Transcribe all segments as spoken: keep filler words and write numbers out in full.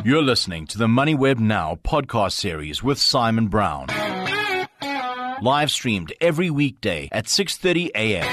You're listening to the MoneyWeb Now podcast series with Simon Brown. Live streamed every weekday at six thirty a.m.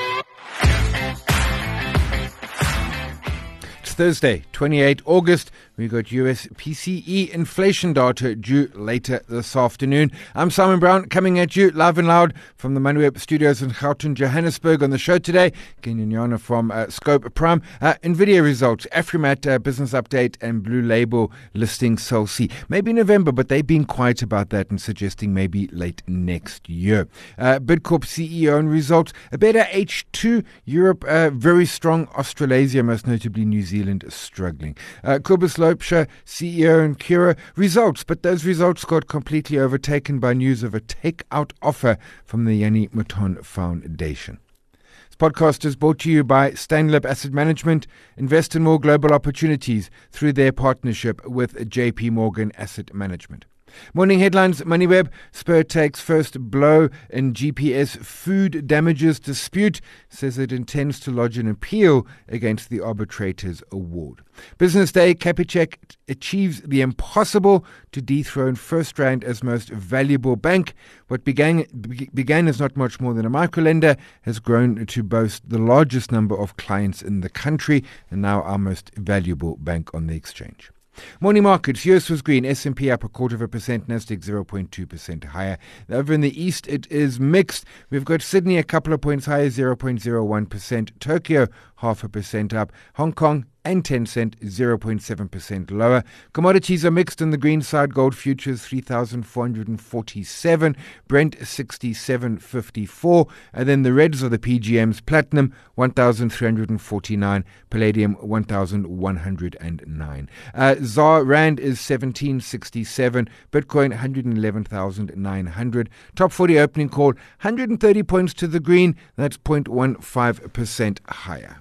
It's Thursday, twenty-eighth of August. We got U S P C E inflation data due later this afternoon. I'm Simon Brown, coming at you live and loud from the MoneyWeb studios in Gauteng, Johannesburg. On the show today, Kenyan Yana from uh, Scope Prime, uh, Nvidia results, Afrimat uh, business update, and Blue Label listing Cell C. Maybe November, but they've been quiet about that and suggesting maybe late next year. Uh, Bidcorp C E O and results, a better H two, Europe uh, very strong, Australasia, most notably New Zealand, struggling. Uh, Kobus Loubser, C E O and Cura, results, but those results got completely overtaken by news of a takeout offer from the Yanni Mouton Foundation. This podcast is brought to you by Stanlib Asset Management. Invest in more global opportunities through their partnership with J P Morgan Asset Management. Morning headlines, MoneyWeb. Spur takes first blow in G P S food damages dispute. Says it intends to lodge an appeal against the arbitrator's award. Business Day, Capitec achieves the impossible to dethrone FirstRand as most valuable bank. What began, began as not much more than a microlender has grown to boast the largest number of clients in the country and now our most valuable bank on the exchange. Morning markets, U S was green, S and P up a quarter of a percent, Nasdaq zero point two percent higher. Over in the east, it is mixed. We've got Sydney a couple of points higher, zero point zero one percent. Tokyo half a percent up. Hong Kong and Tencent zero point seven percent lower. Commodities are mixed on the green side. Gold futures three thousand four hundred forty-seven, Brent sixty-seven fifty-four, and then the reds are the P G Ms. Platinum one thousand three hundred forty-nine, Palladium one thousand one hundred nine. Uh, Z A R Rand is seventeen sixty-seven, Bitcoin one hundred eleven thousand nine hundred. Top forty opening call one hundred thirty points to the green. That's zero point one five percent higher.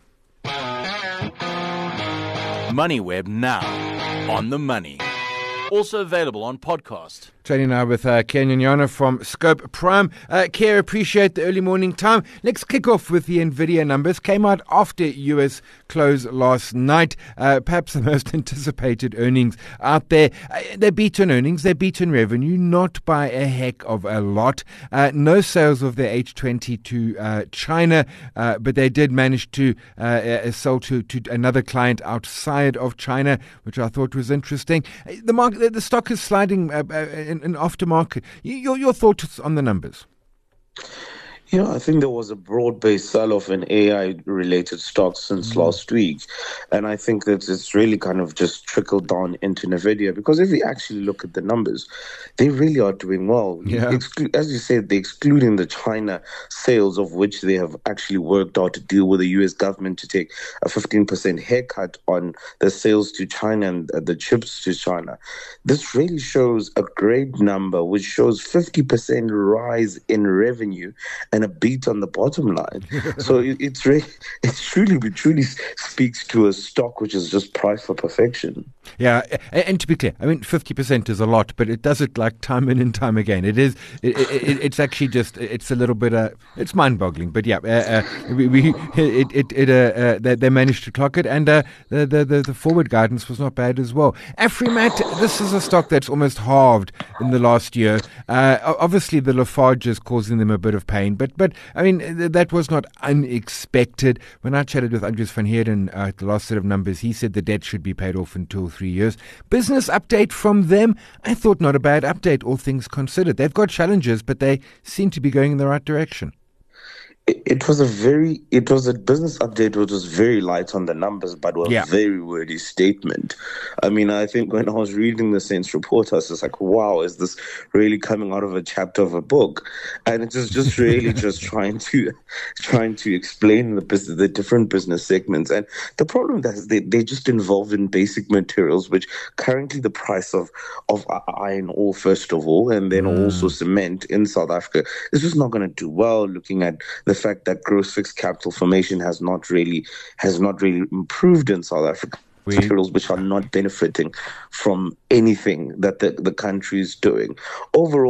MoneyWeb Now, on the money. Also available on podcast. Trading now with uh, Kenyan Yana from Scope Prime. Uh, Care, appreciate the early morning time. Let's kick off with the Nvidia numbers. Came out after U S close last night. Uh, perhaps the most anticipated earnings out there. Uh, they beat on earnings. They beat on revenue, not by a heck of a lot. Uh, no sales of their H twenty to uh, China, uh, but they did manage to uh, uh, sell to, to another client outside of China, which I thought was interesting. The market. The stock is sliding uh, in, in aftermarket. Your, your thoughts on the numbers? Yeah, I think there was a broad-based sell-off in A I-related stocks since mm. last week. And I think that it's really kind of just trickled down into NVIDIA, because if you actually look at the numbers, they really are doing well. Yeah. Exclu- as you said, they're excluding the China sales, of which they have actually worked out to deal with the U S government to take a fifteen percent haircut on the sales to China and the chips to China. This really shows a great number, which shows fifty percent rise in revenue and a beat on the bottom line. So it, it's really, it truly, it truly speaks to a stock which is just priced for perfection. Yeah, and, and to be clear, I mean, fifty percent is a lot, but it does it like time in and time again. It is, it, it, it's actually just, it's a little bit, uh, it's mind-boggling. But yeah, uh, uh, we, we, it, it, it uh, uh, they, they managed to clock it, and uh, the, the, the, the forward guidance was not bad as well. Afrimat, this is a stock that's almost halved in the last year. Uh, obviously, the Lafarge is causing them a bit of pain, but, but I mean, th- that was not unexpected. When I chatted with Andries van Heerden uh, at the last set of numbers, he said the debt should be paid off in two or three years. Business update from them, I thought not a bad update, all things considered. They've got challenges, but they seem to be going in the right direction. It was a very, it was a business update which was very light on the numbers, but was yeah. a very wordy statement. I mean, I think when I was reading the Sense report, I was just like, wow, is this really coming out of a chapter of a book? And it was just really just trying to, trying to explain the business, the different business segments. And the problem is they, they're just involved in basic materials, which currently the price of, of iron ore, first of all, and then mm. also cement in South Africa is just not going to do well, looking at the fact that gross fixed capital formation has not really has not really improved in South Africa. We, materials which are not benefiting from anything that the, the country is doing. Overall,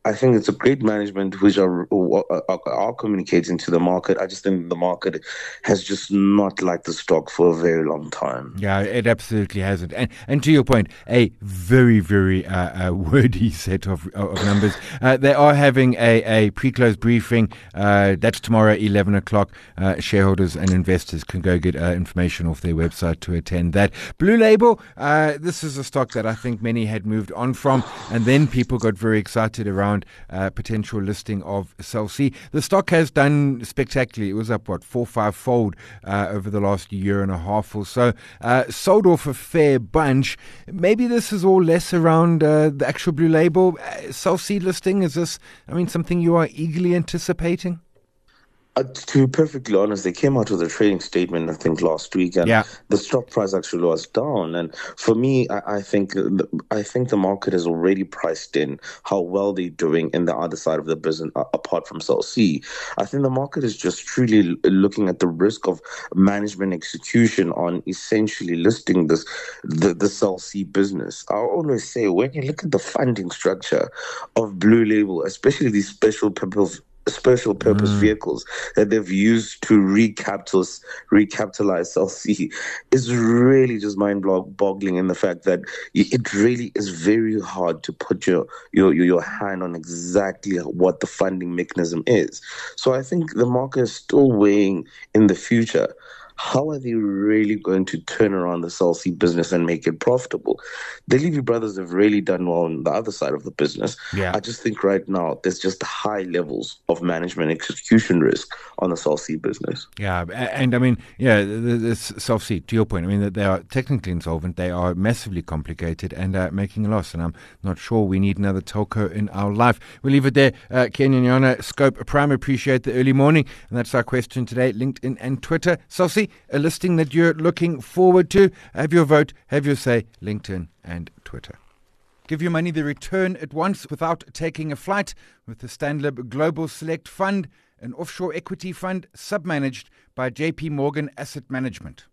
I think it's a great management which are, are are communicating to the market. I just think the market has just not liked the stock for a very long time. Yeah, it absolutely hasn't. And and to your point, a very, very uh, uh, wordy set of, of numbers. Uh, they are having a, a pre-close briefing. Uh, that's tomorrow, eleven o'clock. Uh, shareholders and investors can go get uh, information off their website to attend that. Blue Label, uh, this is a stock that I think many had moved on from, and then people got very excited around Uh, potential listing of Cell C. The stock has done spectacularly. It was up, what, four, five fold uh, over the last year and a half or so. Uh, sold off a fair bunch. Maybe this is all less around uh, the actual Blue Label. Uh, Cell C listing, is this, I mean, something you are eagerly anticipating? Uh, to be perfectly honest, they came out with a trading statement, I think, last week, and yeah. the stock price actually was down. And for me, I, I think I think the market has already priced in how well they're doing in the other side of the business, uh, apart from Cell C. I think the market is just truly looking at the risk of management execution on essentially listing this the, the Cell C business. I always say, when you look at the funding structure of Blue Label, especially these special purpose special purpose mm. vehicles that they've used to recapitalize, recapitalize Cell C, is really just mind-boggling in the fact that it really is very hard to put your, your, your hand on exactly what the funding mechanism is. So I think the market is still weighing in the future. How are they really going to turn around the Cell C business and make it profitable? The Levy brothers have really done well on the other side of the business. Yeah. I just think right now there's just high levels of management execution risk on the Cell C business. Yeah, and I mean, yeah, this Cell C, to your point, I mean, that they are technically insolvent, they are massively complicated and uh, making a loss, and I'm not sure we need another telco in our life. We'll leave it there. Uh, Kenyan Yana, Scope Prime, appreciate the early morning, and that's our question today, LinkedIn and Twitter. Cell C, a listing that you're looking forward to. Have your vote, have your say, LinkedIn and Twitter. Give your money the return at once without taking a flight with the Stanlib Global Select Fund, an offshore equity fund submanaged by J P Morgan Asset Management.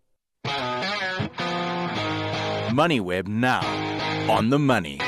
MoneyWeb now on the money.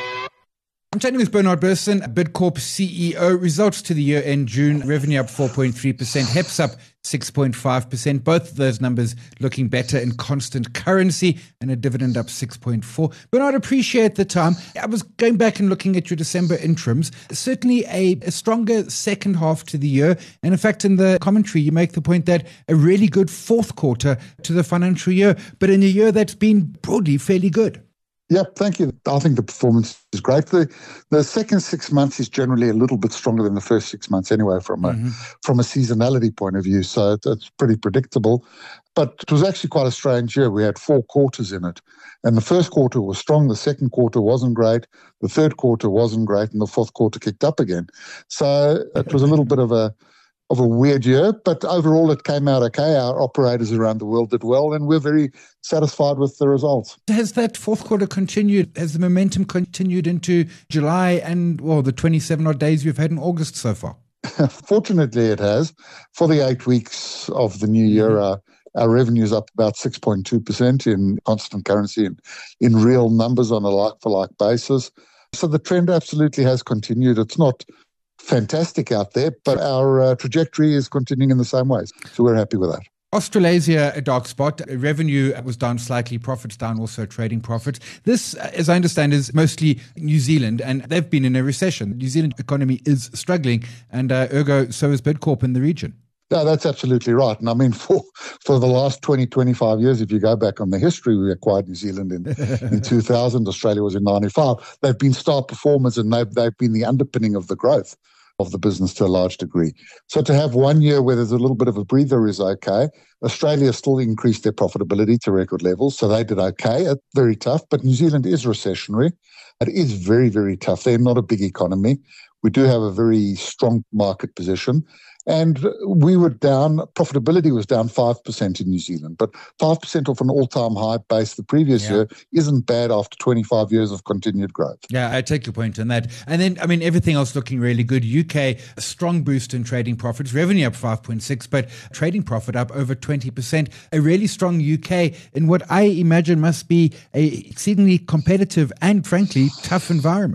I'm chatting with Bernard Berson, Bidcorp C E O. Results to the year end June, revenue up four point three percent, H E P S up six point five percent. Both of those numbers looking better in constant currency, and a dividend up six point four. Bernard, appreciate the time. I was going back and looking at your December interims. Certainly a, a stronger second half to the year. And in fact, in the commentary, you make the point that a really good fourth quarter to the financial year, but in a year that's been broadly fairly good. Yeah, thank you. I think the performance is great. The the second six months is generally a little bit stronger than the first six months anyway from a mm-hmm. from a seasonality point of view. So it, it's pretty predictable. But it was actually quite a strange year. We had four quarters in it. And the first quarter was strong. The second quarter wasn't great. The third quarter wasn't great. And the fourth quarter kicked up again. So it was a little bit of a of a weird year, but overall it came out okay. Our operators around the world did well, and we're very satisfied with the results. Has that fourth quarter continued? Has the momentum continued into July and, well, the twenty-seven odd days we've had in August so far? Fortunately, it has. For the eight weeks of the new year, mm-hmm. uh, our revenue is up about six point two percent in constant currency and in real numbers on a like-for-like basis. So the trend absolutely has continued. It's not fantastic out there, but our uh, trajectory is continuing in the same ways. So we're happy with that. Australasia, a dark spot. Revenue was down slightly, profits down, also trading profits. This, as I understand, is mostly New Zealand, and they've been in a recession. The New Zealand economy is struggling, and uh, ergo, so is Bidcorp in the region. No, that's absolutely right. And I mean, for, for the last twenty, twenty-five years, if you go back on the history, we acquired New Zealand in, in two thousand, Australia was in ninety-five. They've been star performers, and they've, they've been the underpinning of the growth of the business to a large degree. So to have one year where there's a little bit of a breather is okay. Australia still increased their profitability to record levels, so they did okay. It's very tough, but New Zealand is recessionary. It is very, very tough. They're not a big economy. We do have a very strong market position. And we were down, profitability was down five percent in New Zealand, but five percent off an all-time high base the previous yeah. year isn't bad after twenty-five years of continued growth. Yeah, I take your point on that. And then, I mean, everything else looking really good. U K, a strong boost in trading profits, revenue up five point six, but trading profit up over twenty percent. A really strong U K in what I imagine must be a exceedingly competitive and, frankly, tough environment.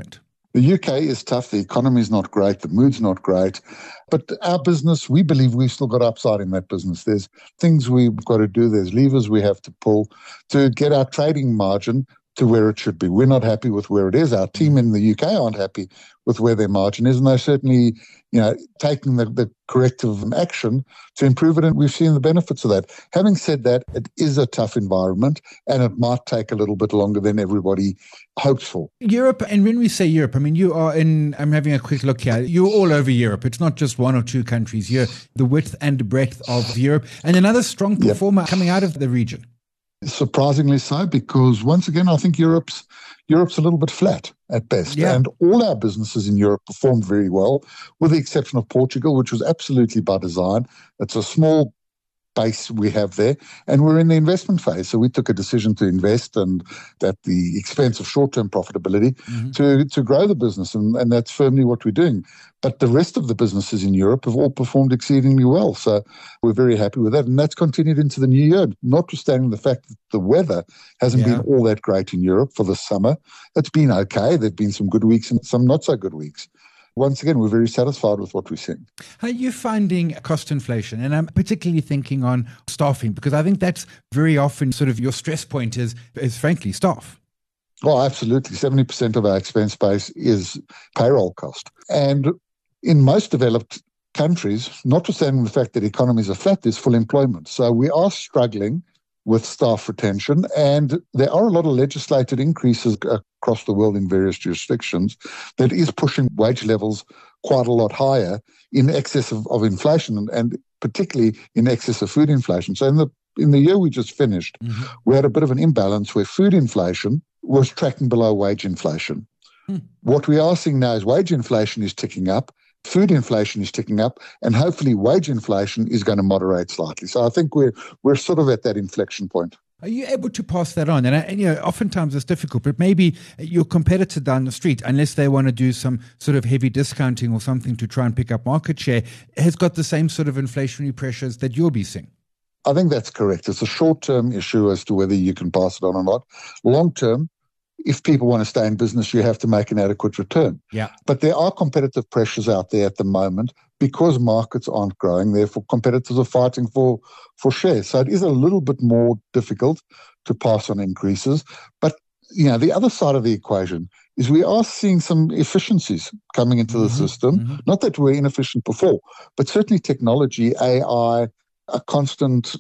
The U K is tough. The economy is not great. The mood's not great. But our business, we believe we've still got upside in that business. There's things we've got to do. There's levers we have to pull to get our trading margin to where it should be. We're not happy with where it is. Our team in the U K aren't happy with where their margin is, and they're certainly, you know, taking the, the corrective action to improve it, and we've seen the benefits of that. Having said that, it is a tough environment, and it might take a little bit longer than everybody hopes for. Europe, and when we say Europe, I mean, you are in, I'm having a quick look here, you're all over Europe. It's not just one or two countries. You're the width and breadth of Europe, and another strong performer yep. coming out of the region. Surprisingly so, because once again, I think Europe's Europe's a little bit flat at best. Yeah. And all our businesses in Europe performed very well, with the exception of Portugal, which was absolutely by design. It's a small base we have there, and we're in the investment phase. So we took a decision to invest, and at the expense of short-term profitability, mm-hmm. to, to grow the business, and, and that's firmly what we're doing. But the rest of the businesses in Europe have all performed exceedingly well. So we're very happy with that, and that's continued into the new year, notwithstanding the fact that the weather hasn't yeah. been all that great in Europe for the summer. It's been okay. There have been some good weeks and some not so good weeks. Once again, we're very satisfied with what we're seeing. How are you finding cost inflation? And I'm particularly thinking on staffing, because I think that's very often sort of your stress point is, is frankly, staff. Oh, absolutely. seventy percent of our expense base is payroll cost. And in most developed countries, notwithstanding the fact that economies are flat, there's full employment. So we are struggling with staff retention, and there are a lot of legislated increases across the world in various jurisdictions that is pushing wage levels quite a lot higher in excess of, of inflation, and, and particularly in excess of food inflation. So in the in the year we just finished, mm-hmm. we had a bit of an imbalance where food inflation was tracking below wage inflation. Hmm. What we are seeing now is wage inflation is ticking up, food inflation is ticking up, and hopefully wage inflation is going to moderate slightly. So I think we're we're sort of at that inflection point. Are you able to pass that on? And, and you know, oftentimes it's difficult, but maybe your competitor down the street, unless they want to do some sort of heavy discounting or something to try and pick up market share, has got the same sort of inflationary pressures that you'll be seeing. I think that's correct. It's a short-term issue as to whether you can pass it on or not. Long-term, if people want to stay in business, you have to make an adequate return. Yeah. But there are competitive pressures out there at the moment because markets aren't growing. Therefore, competitors are fighting for, for shares. So it is a little bit more difficult to pass on increases. But, you know, the other side of the equation is we are seeing some efficiencies coming into mm-hmm. the system. Mm-hmm. Not that we're inefficient before, but certainly technology, A I, a constant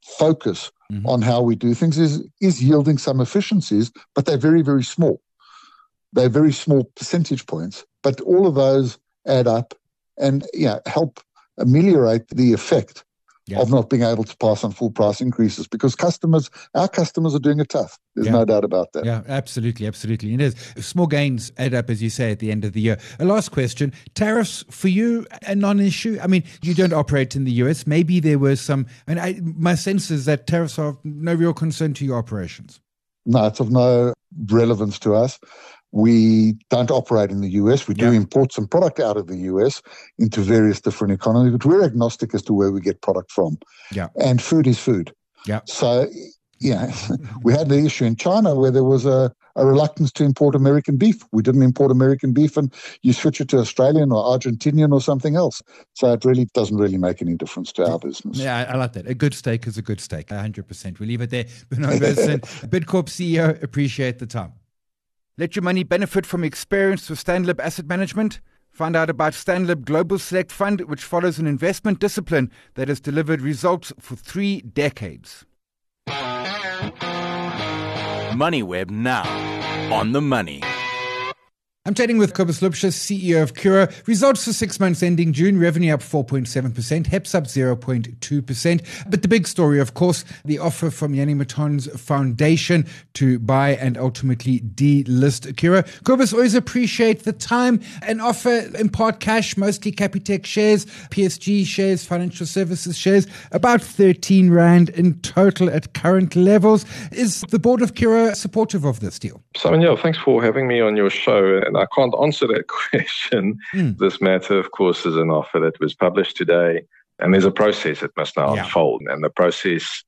focus mm-hmm. on how we do things is is yielding some efficiencies, but they're very, very small. They're very small percentage points, but all of those add up and you know, help ameliorate the effect yeah. of not being able to pass on full price increases, because customers, our customers are doing it tough. There's yeah. no doubt about that. Yeah, absolutely, absolutely. It is. Small gains add up, as you say, at the end of the year. A last question. Tariffs, for you, a non-issue? I mean, you don't operate in the U S. Maybe there were some, I mean, I, my sense is that tariffs are no real concern to your operations. No, it's of no relevance to us. We don't operate in the U S. We do yeah. import some product out of the U S into various different economies, but we're agnostic as to where we get product from. Yeah. And food is food. Yeah. So, yeah, we had the issue in China where there was a, a reluctance to import American beef. We didn't import American beef, and you switch it to Australian or Argentinian or something else. So it really doesn't really make any difference to our business. Yeah, I like that. A good steak is a good steak, one hundred percent. We'll leave it there. Bernard Berson, Bidcorp C E O, appreciate the time. Let your money benefit from experience with Stanlib Asset Management. Find out about Stanlib Global Select Fund, which follows an investment discipline that has delivered results for three decades. MoneyWeb now on the money. I'm chatting with Cobus Lupscher, C E O of Cura. Results for six months ending June, revenue up four point seven percent, H E P S up zero point two percent. But the big story, of course, the offer from Jannie Mouton's foundation to buy and ultimately delist Cura. Cobus, always appreciate the time. An offer in part cash, mostly Capitec shares, P S G shares, financial services shares, about thirteen rand in total at current levels. Is the board of Cura supportive of this deal? Simon, yeah, thanks for having me on your show. And I can't answer that question. Mm. This matter, of course, is an offer that was published today, and there's a process that must now yeah. unfold. And the process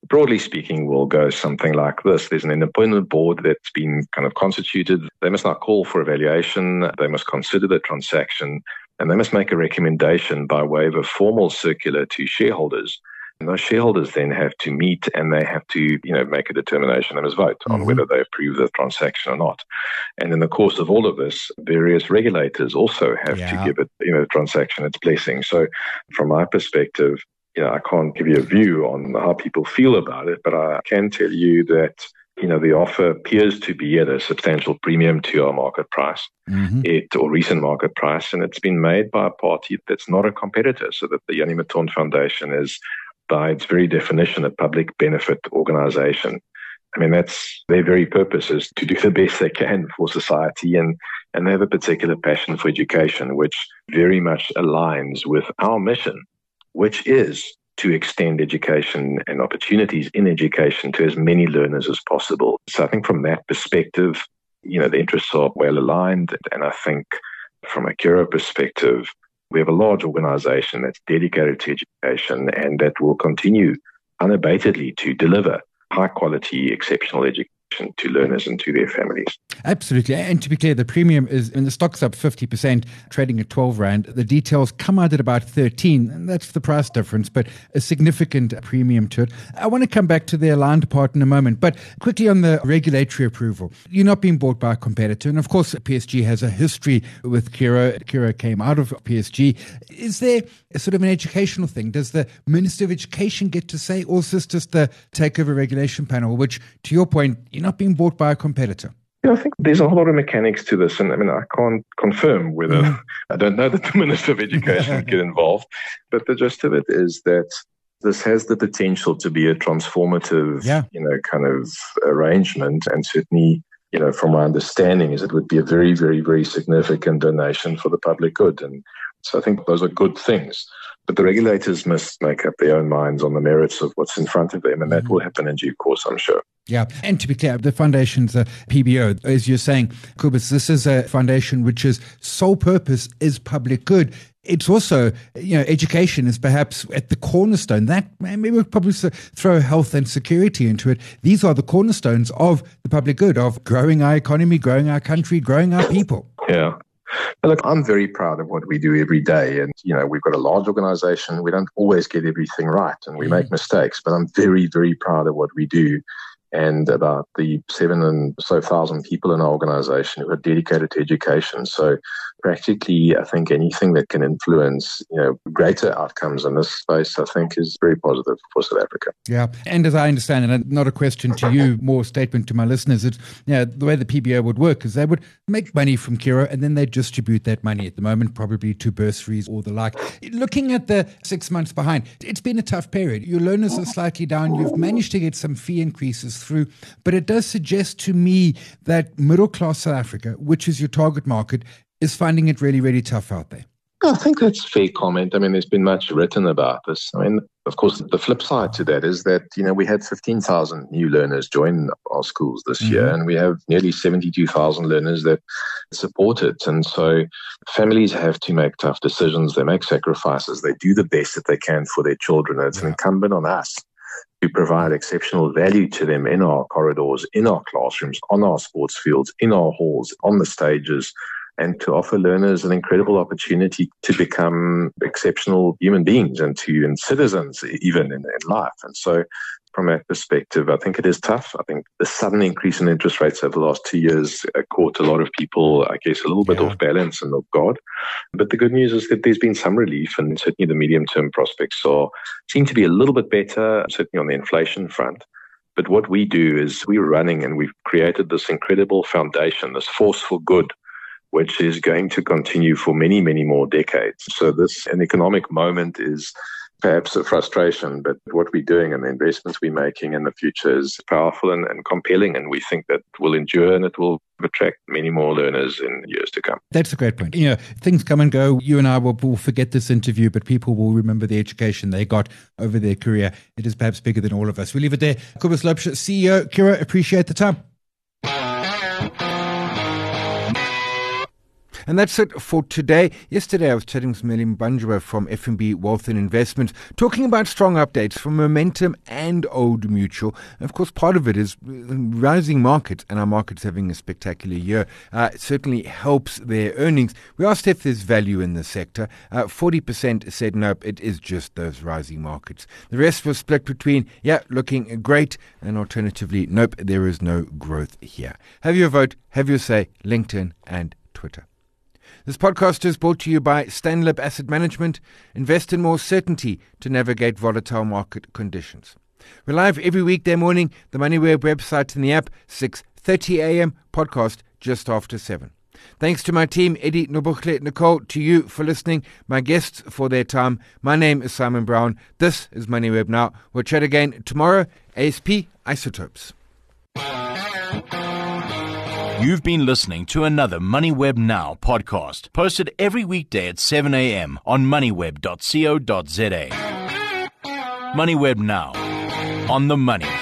broadly speaking, will go something like this. There's an independent board that's been kind of constituted. They must now call for evaluation. They must consider the transaction, and they must make a recommendation by way of a formal circular to shareholders. And those shareholders then have to meet and they have to, you know, make a determination and must vote on Mm-hmm. whether they approve the transaction or not. And in the course of all of this, various regulators also have Yeah. to give it, you know, the transaction its blessing. So from my perspective, you know, I can't give you a view on how people feel about it, but I can tell you that, you know, the offer appears to be at a substantial premium to our market price, Mm-hmm. it or recent market price, and it's been made by a party that's not a competitor. So that the Jannie Mouton Foundation is, by its very definition, a public benefit organization. I mean, that's their very purpose is to do the best they can for society, and, and they have a particular passion for education, which very much aligns with our mission, which is to extend education and opportunities in education to as many learners as possible. So I think from that perspective, you know, the interests are well aligned. And I think from a Curro perspective, we have a large organization that's dedicated to education and that will continue unabatedly to deliver high quality, exceptional education to learners and to their families. Absolutely. And to be clear, the premium is, when the stock's up fifty percent, trading at twelve rand, the details come out at about thirteen, and that's the price difference, but a significant premium to it. I want to come back to the aligned part in a moment, but quickly on the regulatory approval. You're not being bought by a competitor, and of course, P S G has a history with Curro. Curro came out of P S G. Is there a sort of an educational thing? Does the Minister of Education get to say, or is this just the takeover regulation panel, which, to your point, you're not being bought by a competitor? Yeah, I think there's a whole lot of mechanics to this. And I mean, I can't confirm whether, Mm. I don't know that the Minister of Education would get involved, but the gist of it is that this has the potential to be a transformative, Yeah. you know, kind of arrangement. And certainly, you know, from my understanding is it would be a very, very, very significant donation for the public good. And so I think those are good things. But the regulators must make up their own minds on the merits of what's in front of them, and that Mm. will happen in due course, I'm sure. Yeah, and to be clear, the foundation's a P B O. As you're saying, Cobus, this is a foundation which's sole purpose is public good. It's also, you know, education is perhaps at the cornerstone. That, maybe we'll probably throw health and security into it. These are the cornerstones of the public good, of growing our economy, growing our country, growing our people. Yeah. But look, I'm very proud of what we do every day. And, you know, we've got a large organization. We don't always get everything right and we make mistakes, but I'm very, very proud of what we do. And about the seven and so thousand people in our organization who are dedicated to education. So practically, I think anything that can influence, you know, greater outcomes in this space, I think is very positive for South Africa. Yeah. And as I understand, and not a question to you, more a statement to my listeners, it's, you know, the way the P B O would work is they would make money from Curro and then they distribute that money at the moment, probably to bursaries or the like. Looking at the six months behind, it's been a tough period. Your learners are slightly down. You've managed to get some fee increases through, but it does suggest to me that middle class South Africa, which is your target market, is finding it really, really tough out there. I think that's a fair comment. I mean, there's been much written about this. I mean, of course, the flip side to that is that, you know, we had fifteen thousand new learners join our schools this mm-hmm. year, and we have nearly seventy-two thousand learners that support it. And so families have to make tough decisions. They make sacrifices. They do the best that they can for their children. And it's yeah. incumbent on us to provide exceptional value to them in our corridors, in our classrooms, on our sports fields, in our halls, on the stages, and to offer learners an incredible opportunity to become exceptional human beings and to and citizens even in, in life. And so from that perspective, I think it is tough. I think the sudden increase in interest rates over the last two years caught a lot of people, I guess, a little bit yeah. off balance and off guard. But the good news is that there's been some relief, and certainly the medium-term prospects are seem to be a little bit better, certainly on the inflation front. But what we do is we're running and we've created this incredible foundation, this force for good, which is going to continue for many, many more decades. So this, an economic moment is perhaps a frustration, but what we're doing and the investments we're making in the future is powerful and, and compelling, and we think that will endure and it will attract many more learners in years to come. That's a great point. You know, things come and go. You and I will, will forget this interview, but people will remember the education they got over their career. It is perhaps bigger than all of us. We'll leave it there. Cobus Loubser, C E O, Curro, appreciate the time. And that's it for today. Yesterday, I was chatting with Melly Mbanjwa from F N B Wealth and Investments, talking about strong updates from Momentum and Old Mutual. And of course, part of it is rising markets, and our markets having a spectacular year. Uh, it certainly helps their earnings. We asked if there's value in the sector. Uh, forty percent said nope, it is just those rising markets. The rest was split between, yeah, looking great, and alternatively, nope, there is no growth here. Have your vote, have your say, LinkedIn and Twitter. This podcast is brought to you by Stanlib Asset Management. Invest in more certainty to navigate volatile market conditions. We're live every weekday morning, the MoneyWeb website and the app, six thirty a.m., podcast just after seven. Thanks to my team, Eddie, Nobuchle, Nicole, to you for listening, my guests for their time. My name is Simon Brown. This is MoneyWeb Now. We'll chat again tomorrow. A S P Isotopes. You've been listening to another MoneyWeb Now podcast, posted every weekday at seven a.m. on moneyweb dot co dot za. MoneyWeb Now, on the money.